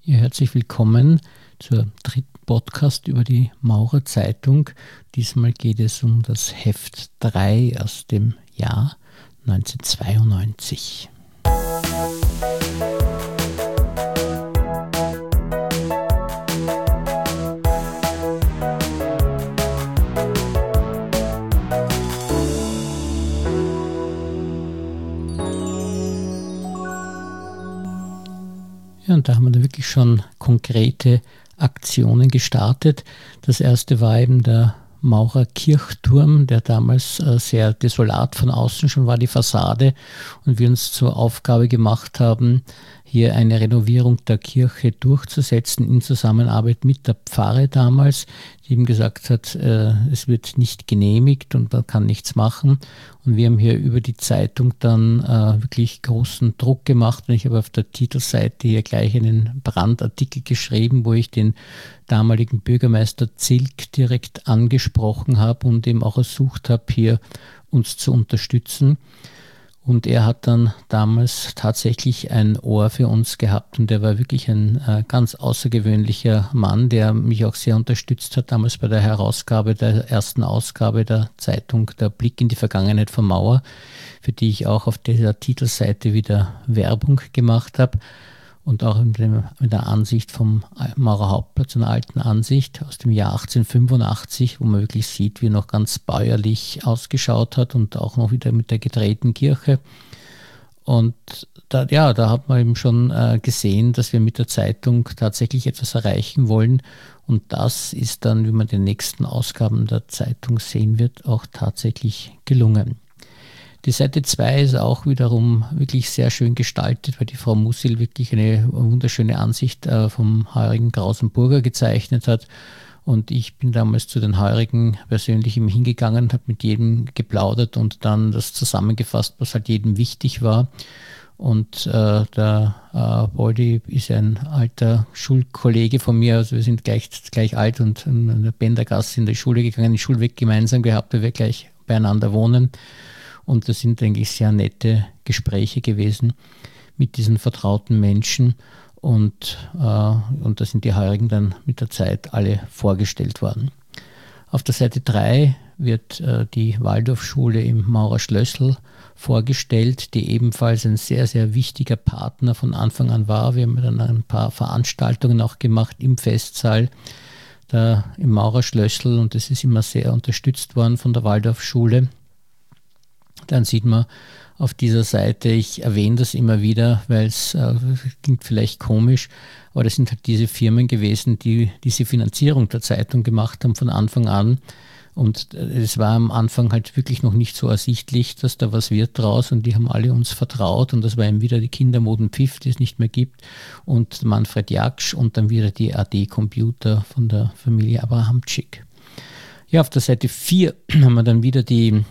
Ja, herzlich willkommen zur dritten Podcast über die Maurer Zeitung. Diesmal geht es um das Heft 3 aus dem Jahr 1992. Ja, und da haben wir da wirklich schon konkrete Aktionen gestartet. Das erste war eben der Maurer Kirchturm, der damals sehr desolat von außen schon war, die Fassade, und wir uns zur Aufgabe gemacht haben, hier eine Renovierung der Kirche durchzusetzen in Zusammenarbeit mit der Pfarre damals, die eben gesagt hat, es wird nicht genehmigt und man kann nichts machen. Und wir haben hier über die Zeitung dann wirklich großen Druck gemacht. Und ich habe auf der Titelseite hier gleich einen Brandartikel geschrieben, wo ich den damaligen Bürgermeister Zilk direkt angesprochen habe und eben auch ersucht habe, hier uns zu unterstützen. Und er hat dann damals tatsächlich ein Ohr für uns gehabt und er war wirklich ein ganz außergewöhnlicher Mann, der mich auch sehr unterstützt hat, damals bei der Herausgabe der ersten Ausgabe der Zeitung Der Blick in die Vergangenheit von Mauer, für die ich auch auf dieser Titelseite wieder Werbung gemacht habe. Und auch mit der Ansicht vom Maurer Hauptplatz, einer alten Ansicht aus dem Jahr 1885, wo man wirklich sieht, wie er noch ganz bäuerlich ausgeschaut hat und auch noch wieder mit der gedrehten Kirche. Und da hat man eben schon gesehen, dass wir mit der Zeitung tatsächlich etwas erreichen wollen. Und das ist dann, wie man in den nächsten Ausgaben der Zeitung sehen wird, auch tatsächlich gelungen. Die Seite 2 ist auch wiederum wirklich sehr schön gestaltet, weil die Frau Musil wirklich eine wunderschöne Ansicht vom heurigen Grausenburger gezeichnet hat. Und ich bin damals zu den Heurigen persönlich hingegangen, habe mit jedem geplaudert und dann das zusammengefasst, was halt jedem wichtig war. Und der Boldi ist ein alter Schulkollege von mir, also wir sind gleich alt und in der Bendergasse in der Schule gegangen, den Schulweg gemeinsam gehabt, weil wir gleich beieinander wohnen. Und das sind eigentlich sehr nette Gespräche gewesen mit diesen vertrauten Menschen. Und da sind die Heurigen dann mit der Zeit alle vorgestellt worden. Auf der Seite 3 wird die Waldorfschule im Maurer Schlössl vorgestellt, die ebenfalls ein sehr, sehr wichtiger Partner von Anfang an war. Wir haben dann ein paar Veranstaltungen auch gemacht im Festsaal da im Maurer Schlössl und das ist immer sehr unterstützt worden von der Waldorfschule. Dann sieht man auf dieser Seite, ich erwähne das immer wieder, weil es klingt vielleicht komisch, aber das sind halt diese Firmen gewesen, die diese Finanzierung der Zeitung gemacht haben von Anfang an. Und es war am Anfang halt wirklich noch nicht so ersichtlich, dass da was wird draus und die haben alle uns vertraut und das war eben wieder die Kindermoden Pfiff, die es nicht mehr gibt und Manfred Jaksch und dann wieder die AD Computer von der Familie Abrahamczyk. Ja, auf der Seite 4 haben wir dann wieder die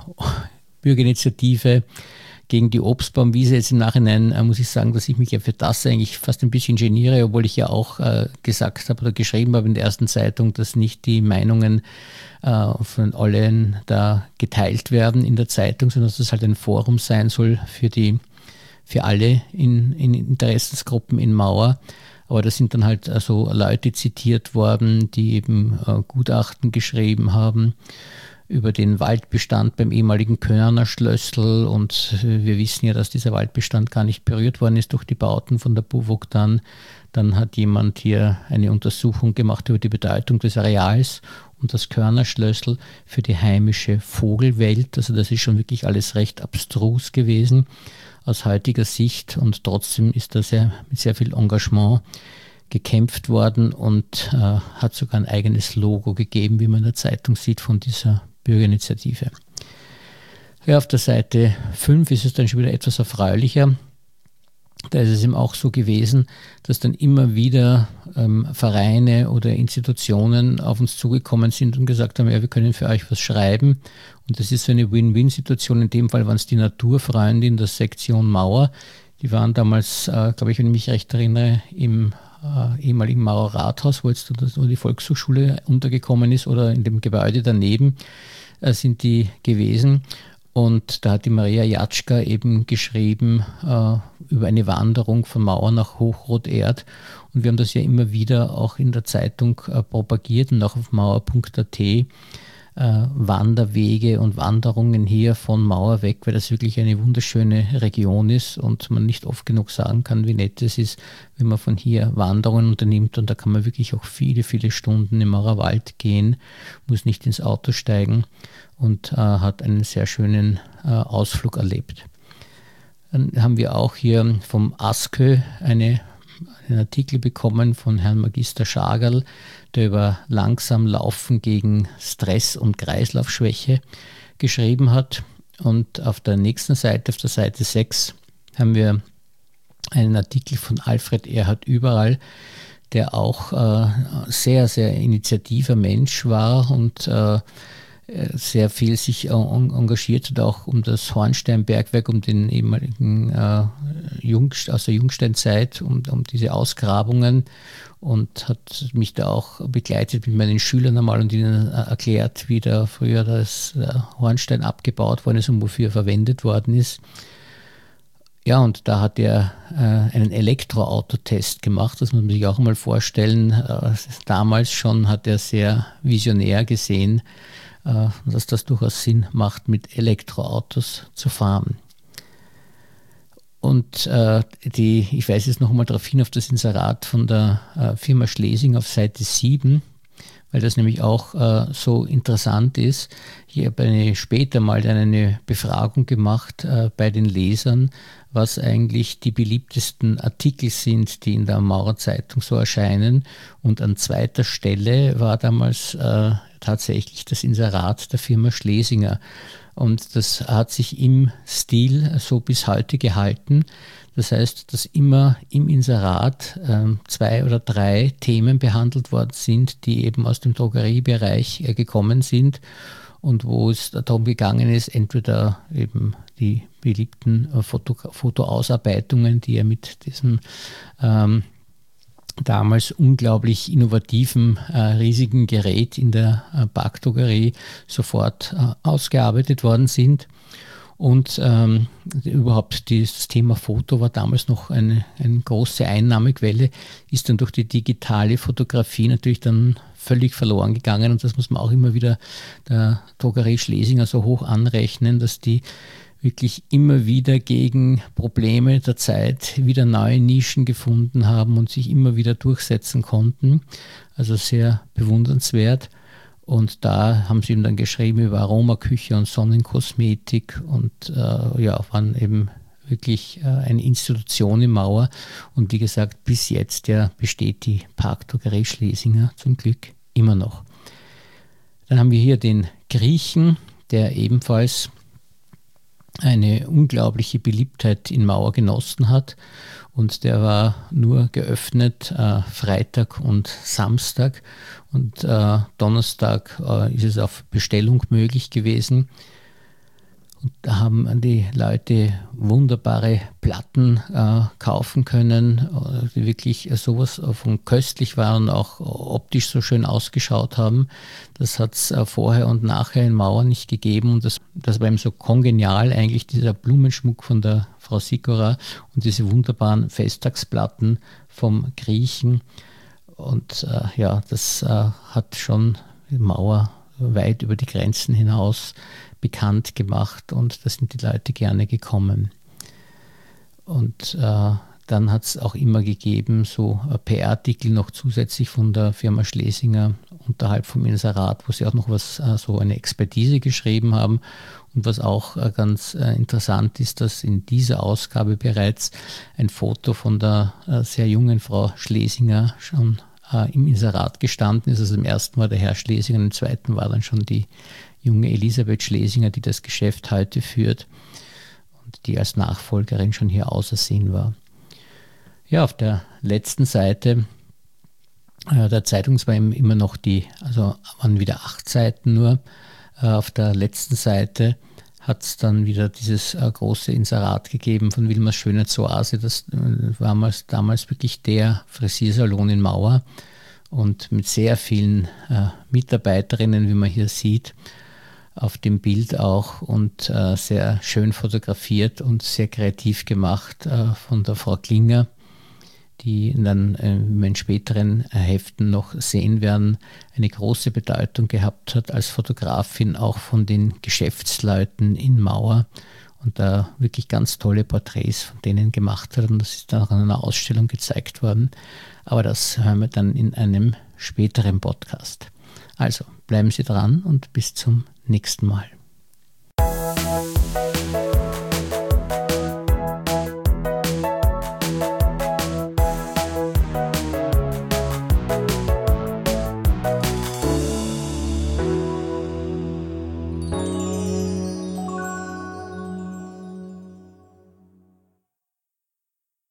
Bürgerinitiative gegen die Obstbaumwiese. Jetzt im Nachhinein muss ich sagen, dass ich mich ja für das eigentlich fast ein bisschen geniere, obwohl ich ja auch gesagt habe oder geschrieben habe in der ersten Zeitung, dass nicht die Meinungen von allen da geteilt werden in der Zeitung, sondern dass das halt ein Forum sein soll für alle in Interessensgruppen in Mauer. Aber da sind dann halt so Leute zitiert worden, die eben Gutachten geschrieben haben über den Waldbestand beim ehemaligen Körner Schlössl und wir wissen ja, dass dieser Waldbestand gar nicht berührt worden ist durch die Bauten von der BUWOG dann. Dann hat jemand hier eine Untersuchung gemacht über die Bedeutung des Areals und das Körner Schlössl für die heimische Vogelwelt. Also das ist schon wirklich alles recht abstrus gewesen aus heutiger Sicht und trotzdem ist das ja mit sehr viel Engagement gekämpft worden und hat sogar ein eigenes Logo gegeben, wie man in der Zeitung sieht, von dieser Bürgerinitiative. Ja, auf der Seite 5 ist es dann schon wieder etwas erfreulicher. Da ist es eben auch so gewesen, dass dann immer wieder Vereine oder Institutionen auf uns zugekommen sind und gesagt haben, ja, wir können für euch was schreiben. Und das ist so eine Win-Win-Situation. In dem Fall waren es die Naturfreundin der Sektion Mauer. Die waren damals, glaube ich, wenn ich mich recht erinnere, im ehemaligen Maurer Rathaus, wo jetzt die Volkshochschule untergekommen ist oder in dem Gebäude daneben sind die gewesen. Und da hat die Maria Jatschka eben geschrieben über eine Wanderung von Mauer nach Hochroterd. Und wir haben das ja immer wieder auch in der Zeitung propagiert und auch auf mauer.at. Wanderwege und Wanderungen hier von Mauer weg, weil das wirklich eine wunderschöne Region ist und man nicht oft genug sagen kann, wie nett es ist, wenn man von hier Wanderungen unternimmt, und da kann man wirklich auch viele, viele Stunden im Mauerwald gehen, muss nicht ins Auto steigen und hat einen sehr schönen Ausflug erlebt. Dann haben wir auch hier vom ASKÖ einen Artikel bekommen von Herrn Magister Schagerl, der über langsam Laufen gegen Stress und Kreislaufschwäche geschrieben hat. Und auf der nächsten Seite, auf der Seite 6, haben wir einen Artikel von Alfred Erhard Überall, der auch sehr, sehr initiativer Mensch war und sehr viel sich engagiert hat, auch um das Hornsteinbergwerk, um den ehemaligen aus der Jungsteinzeit, um diese Ausgrabungen, und hat mich da auch begleitet mit meinen Schülern einmal und ihnen erklärt, wie da früher das Hornstein abgebaut worden ist und wofür er verwendet worden ist. Ja, und da hat er einen Elektroautotest gemacht, das muss man sich auch mal vorstellen. Damals schon hat er sehr visionär gesehen, dass das durchaus Sinn macht, mit Elektroautos zu fahren. Und ich weise jetzt noch einmal darauf hin, auf das Inserat von der Firma Schlesinger auf Seite 7, weil das nämlich auch so interessant ist. Ich habe später mal eine Befragung gemacht bei den Lesern, was eigentlich die beliebtesten Artikel sind, die in der Maurerzeitung so erscheinen. Und an zweiter Stelle war damals tatsächlich das Inserat der Firma Schlesinger. Und das hat sich im Stil so bis heute gehalten. Das heißt, dass immer im Inserat 2 oder 3 Themen behandelt worden sind, die eben aus dem Drogeriebereich gekommen sind und wo es darum gegangen ist, entweder eben die beliebten Fotoausarbeitungen, die er mit diesem damals unglaublich innovativen, riesigen Gerät in der Parkdrogerie sofort ausgearbeitet worden sind. Und überhaupt das Thema Foto war damals noch eine große Einnahmequelle, ist dann durch die digitale Fotografie natürlich dann völlig verloren gegangen. Und das muss man auch immer wieder der Drogerie Schlesinger so hoch anrechnen, dass die wirklich immer wieder gegen Probleme der Zeit wieder neue Nischen gefunden haben und sich immer wieder durchsetzen konnten. Also sehr bewundernswert. Und da haben sie ihm dann geschrieben über Aromaküche und Sonnenkosmetik und waren eben wirklich eine Institution in Mauer. Und wie gesagt, bis jetzt besteht die Parkdrogerie Schlesinger zum Glück immer noch. Dann haben wir hier den Griechen, der ebenfalls eine unglaubliche Beliebtheit in Mauer genossen hat, und der war nur geöffnet Freitag und Samstag, und Donnerstag ist es auf Bestellung möglich gewesen. Und da haben die Leute wunderbare Platten kaufen können, die wirklich sowas von köstlich waren und auch optisch so schön ausgeschaut haben. Das hat es vorher und nachher in Mauer nicht gegeben. Und das war eben so kongenial, eigentlich dieser Blumenschmuck von der Frau Sikora und diese wunderbaren Festtagsplatten vom Griechen. Und das hat schon Mauer weit über die Grenzen hinaus bekannt gemacht, und da sind die Leute gerne gekommen. Und dann hat es auch immer gegeben, so PR-Artikel noch zusätzlich von der Firma Schlesinger unterhalb vom Inserat, wo sie auch noch so eine Expertise geschrieben haben. Und was auch ganz interessant ist, dass in dieser Ausgabe bereits ein Foto von der sehr jungen Frau Schlesinger schon im Inserat gestanden ist. Also im ersten war der Herr Schlesinger, im zweiten war dann schon die junge Elisabeth Schlesinger, die das Geschäft heute führt und die als Nachfolgerin schon hier ausersehen war. Ja, auf der letzten Seite der Zeitung war immer noch waren wieder 8 Seiten nur. Auf der letzten Seite hat es dann wieder dieses große Inserat gegeben von Wilmers Schönheitsoase. Das war damals wirklich der Frisiersalon in Mauer und mit sehr vielen Mitarbeiterinnen, wie man hier sieht. auf dem Bild auch und sehr schön fotografiert und sehr kreativ gemacht von der Frau Klinger, die dann in meinen späteren Heften noch sehen werden, eine große Bedeutung gehabt hat als Fotografin, auch von den Geschäftsleuten in Mauer und da wirklich ganz tolle Porträts von denen gemacht hat und das ist dann auch in einer Ausstellung gezeigt worden. Aber das hören wir dann in einem späteren Podcast. Also bleiben Sie dran und bis zum nächsten Mal.